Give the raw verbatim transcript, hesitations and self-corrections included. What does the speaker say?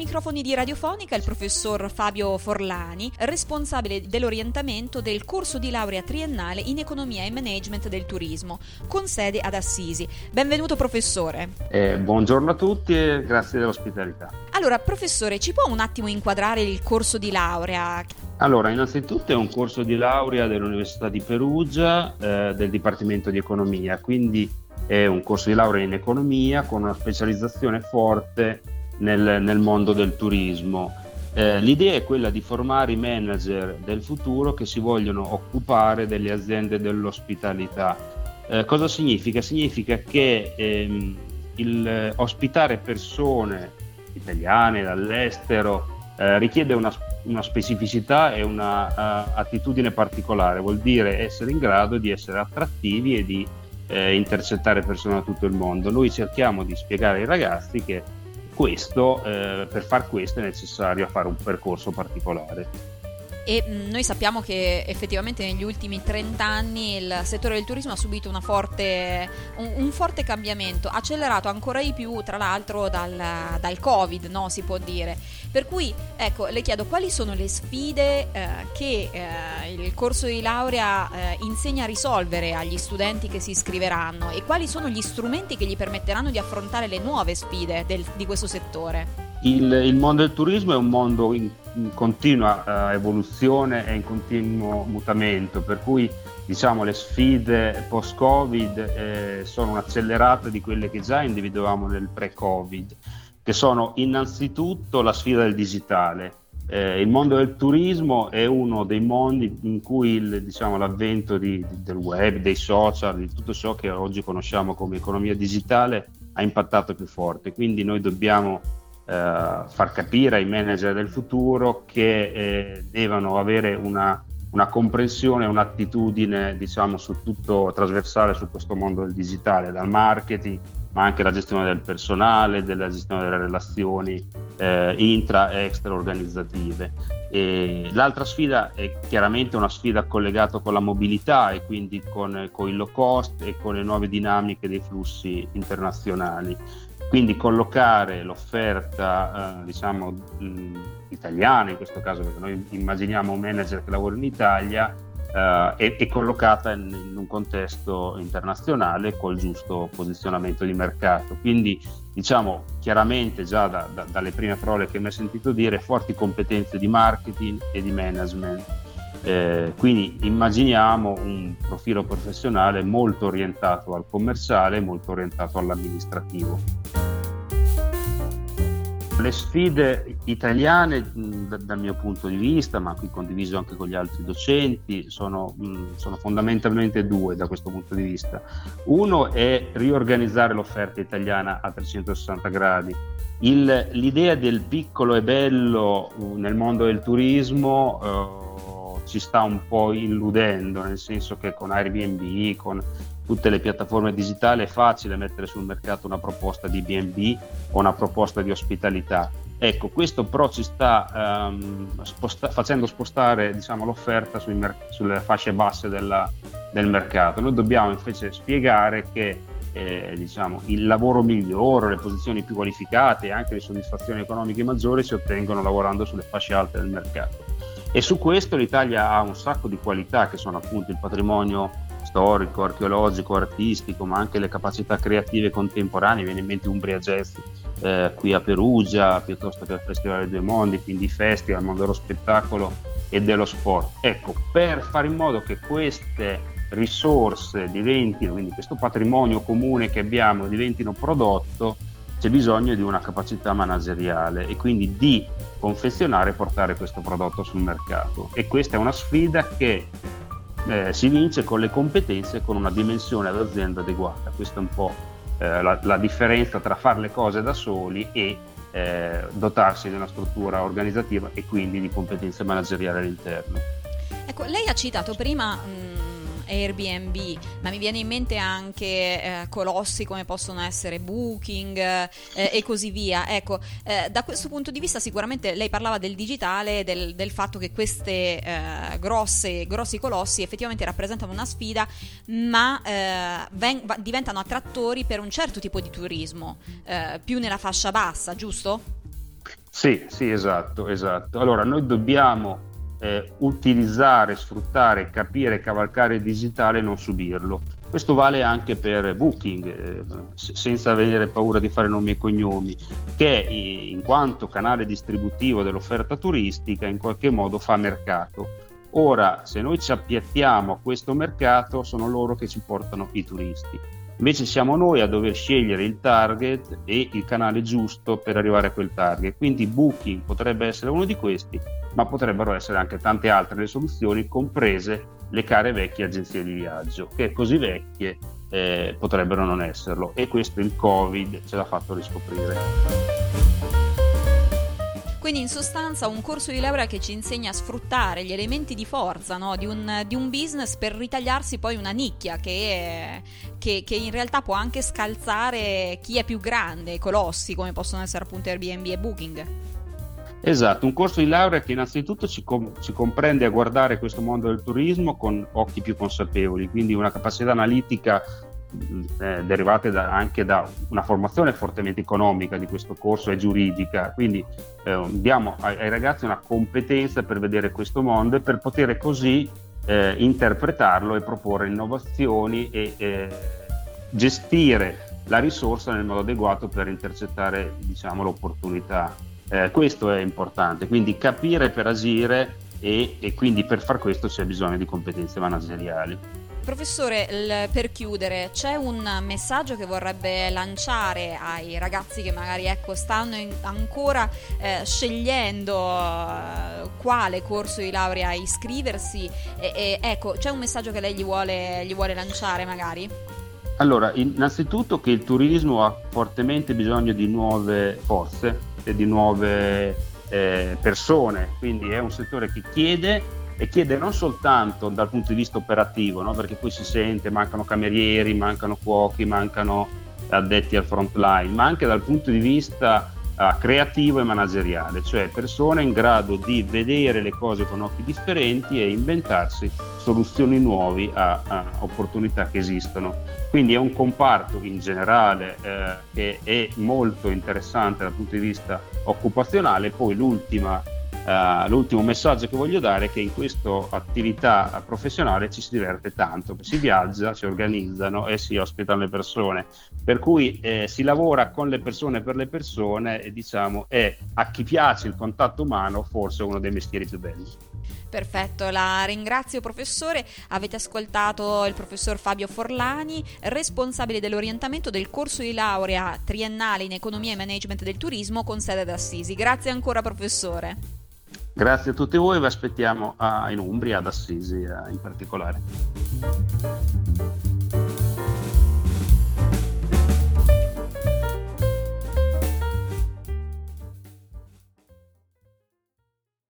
microfoni di Radiofonica il professor Fabio Forlani, responsabile dell'orientamento del corso di laurea triennale in economia e management del turismo, con sede ad Assisi. Benvenuto professore. Eh, buongiorno a tutti e grazie dell'ospitalità. Allora, professore, ci può un attimo inquadrare il corso di laurea? Allora, innanzitutto è un corso di laurea dell'Università di Perugia, eh, del Dipartimento di Economia, quindi è un corso di laurea in economia con una specializzazione forte nel, nel mondo del turismo. Eh, l'idea è quella di formare i manager del futuro che si vogliono occupare delle aziende dell'ospitalità. Eh, cosa significa? Significa che ehm, il ospitare persone italiane dall'estero eh, richiede una, una specificità e una uh, attitudine particolare, vuol dire essere in grado di essere attrattivi e di eh, intercettare persone da tutto il mondo. Noi cerchiamo di spiegare ai ragazzi che questo, eh, per far questo è necessario fare un percorso particolare. E noi sappiamo che effettivamente negli ultimi trenta anni il settore del turismo ha subito una forte, un, un forte cambiamento, accelerato ancora di più tra l'altro dal, dal Covid, no, si può dire. Per cui, ecco, le chiedo quali sono le sfide eh, che eh, il corso di laurea eh, insegna a risolvere agli studenti che si iscriveranno e quali sono gli strumenti che gli permetteranno di affrontare le nuove sfide del, di questo settore. Il, il mondo del turismo è un mondo in, in continua uh, evoluzione e in continuo mutamento, per cui diciamo le sfide post-Covid eh, sono un'accelerata di quelle che già individuavamo nel pre-Covid, che sono innanzitutto la sfida del digitale. Eh, il mondo del turismo è uno dei mondi in cui il, diciamo, l'avvento di, di, del web, dei social, di tutto ciò che oggi conosciamo come economia digitale ha impattato più forte, quindi noi dobbiamo Uh, far capire ai manager del futuro che eh, devono avere una, una comprensione, un'attitudine diciamo su tutto trasversale su questo mondo del digitale, dal marketing ma anche la gestione del personale, della gestione delle relazioni eh, intra e extra organizzative. E l'altra sfida è chiaramente una sfida collegata con la mobilità e quindi con, con il low cost e con le nuove dinamiche dei flussi internazionali. Quindi collocare l'offerta eh, diciamo mh, italiana in questo caso, perché noi immaginiamo un manager che lavora in Italia eh, e, e collocata in, in un contesto internazionale col giusto posizionamento di mercato. Quindi diciamo chiaramente già da, da, dalle prime parole che mi hai sentito dire, forti competenze di marketing e di management. Eh, quindi immaginiamo un profilo professionale molto orientato al commerciale, molto orientato all'amministrativo. Le sfide italiane mh, dal mio punto di vista, ma qui condiviso anche con gli altri docenti, sono, mh, sono fondamentalmente due da questo punto di vista. Uno è riorganizzare l'offerta italiana a trecentosessanta gradi. Il, l'idea del piccolo e bello uh, nel mondo del turismo uh, ci sta un po' illudendo, nel senso che con Airbnb, con tutte le piattaforme digitali è facile mettere sul mercato una proposta di B and B o una proposta di ospitalità. Ecco, questo però ci sta um, sposta- facendo spostare diciamo, l'offerta sui mer- sulle fasce basse della, del mercato. Noi dobbiamo invece spiegare che eh, diciamo, il lavoro migliore, le posizioni più qualificate e anche le soddisfazioni economiche maggiori si ottengono lavorando sulle fasce alte del mercato. E su questo l'Italia ha un sacco di qualità che sono appunto il patrimonio storico, archeologico, artistico, ma anche le capacità creative contemporanee. Viene in mente Umbria Jazz eh, qui a Perugia, piuttosto che al Festival dei Due Mondi, quindi festival, mondo dello spettacolo e dello sport. Ecco, per fare in modo che queste risorse diventino, quindi questo patrimonio comune che abbiamo diventino prodotto, c'è bisogno di una capacità manageriale e quindi di confezionare e portare questo prodotto sul mercato. E questa è una sfida che Eh, si vince con le competenze e con una dimensione d'azienda adeguata. Questa è un po' eh, la, la differenza tra fare le cose da soli e eh, dotarsi di una struttura organizzativa e quindi di competenze manageriali all'interno. Ecco, lei ha citato prima mh, Airbnb, ma mi viene in mente anche eh, colossi come possono essere Booking eh, e così via. Ecco, eh, da questo punto di vista sicuramente lei parlava del digitale, del, del fatto che queste eh, grosse, grossi colossi effettivamente rappresentano una sfida, ma eh, ven- diventano attrattori per un certo tipo di turismo, eh, più nella fascia bassa, giusto? Sì, sì, esatto, esatto. Allora, noi dobbiamo eh, utilizzare, sfruttare, capire, cavalcare il digitale e non subirlo. Questo vale anche per Booking, eh, se- senza avere paura di fare nomi e cognomi, che i- in quanto canale distributivo dell'offerta turistica in qualche modo fa mercato. Ora, se noi ci appiattiamo a questo mercato, sono loro che ci portano i turisti. Invece siamo noi a dover scegliere il target e il canale giusto per arrivare a quel target. Quindi Booking potrebbe essere uno di questi, ma potrebbero essere anche tante altre le soluzioni, comprese le care vecchie agenzie di viaggio, che così vecchie eh, potrebbero non esserlo. E questo il Covid ce l'ha fatto riscoprire. Quindi in sostanza un corso di laurea che ci insegna a sfruttare gli elementi di forza, no, di, un, di un business per ritagliarsi poi una nicchia che, è, che, che in realtà può anche scalzare chi è più grande, i colossi come possono essere appunto Airbnb e Booking. Esatto, un corso di laurea che innanzitutto ci, com- ci comprende a guardare questo mondo del turismo con occhi più consapevoli, quindi una capacità analitica eh, derivate da, anche da una formazione fortemente economica di questo corso e giuridica, quindi eh, diamo ai, ai ragazzi una competenza per vedere questo mondo e per poter così eh, interpretarlo e proporre innovazioni e eh, gestire la risorsa nel modo adeguato per intercettare, diciamo, l'opportunità. Eh, questo è importante, quindi capire per agire e, e quindi per far questo c'è bisogno di competenze manageriali. Professore, il- per chiudere, c'è un messaggio che vorrebbe lanciare ai ragazzi che magari ecco, stanno in- ancora eh, scegliendo eh, quale corso di laurea iscriversi e, e, ecco, c'è un messaggio che lei gli vuole, gli vuole lanciare magari? Allora, innanzitutto che il turismo ha fortemente bisogno di nuove forze e di nuove eh, persone, quindi è un settore che chiede e chiede non soltanto dal punto di vista operativo, no? Perché poi si sente mancano camerieri, mancano cuochi, mancano addetti al front line, ma anche dal punto di vista uh, creativo e manageriale, cioè persone in grado di vedere le cose con occhi differenti e inventarsi soluzioni nuove a, a opportunità che esistono. Quindi è un comparto in generale eh, che è molto interessante dal punto di vista occupazionale. Poi l'ultima Uh, l'ultimo messaggio che voglio dare è che in questa attività professionale ci si diverte tanto, si viaggia, si organizzano e si ospitano le persone, per cui eh, si lavora con le persone per le persone e diciamo è a chi piace il contatto umano forse uno dei mestieri più belli. Perfetto, la ringrazio professore. Avete ascoltato il professor Fabio Forlani, responsabile dell'orientamento del corso di laurea triennale in economia e management del turismo con sede ad Assisi. Grazie ancora professore. Grazie a tutti voi, vi aspettiamo a, in Umbria, ad Assisi in particolare.